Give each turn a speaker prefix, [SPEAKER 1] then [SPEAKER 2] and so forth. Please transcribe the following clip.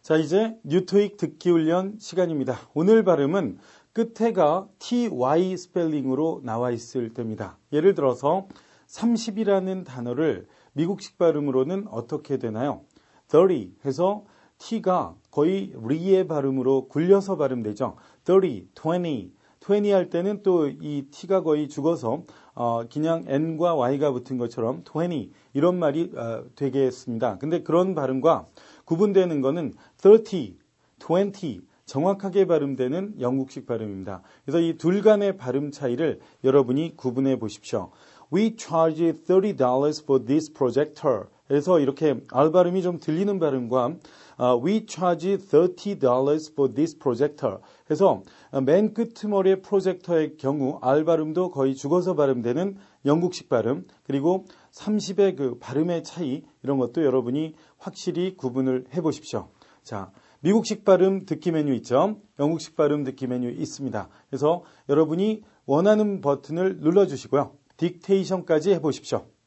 [SPEAKER 1] 자, 이제 뉴토익 듣기 훈련 시간입니다. 오늘 발음은 끝에가 ty 스펠링으로 나와 있을 때입니다. 예를 들어서 30이라는 단어를 미국식 발음으로는 어떻게 되나요? 30 해서 t가 거의 리의 발음으로 굴려서 발음되죠. 30, 20, 20 할 때는 또 이 t가 거의 죽어서 그냥 n과 y가 붙은 것처럼 20 이런 말이 되겠습니다. 근데 그런 발음과 구분되는 거는 30, 20 정확하게 발음되는 영국식 발음입니다. 그래서 이 둘 간의 발음 차이를 여러분이 구분해 보십시오. We charge $30 for this projector. 그래서 이렇게 R 발음이 좀 들리는 발음과 We charge $30 for this projector. 그래서 맨 끝머리의 프로젝터의 경우 R 발음도 거의 죽어서 발음되는 영국식 발음, 그리고 30의 그 발음의 차이, 이런 것도 여러분이 확실히 구분을 해 보십시오. 자, 미국식 발음 듣기 메뉴 있죠? 영국식 발음 듣기 메뉴 있습니다. 그래서 여러분이 원하는 버튼을 눌러주시고요. 딕테이션까지 해보십시오.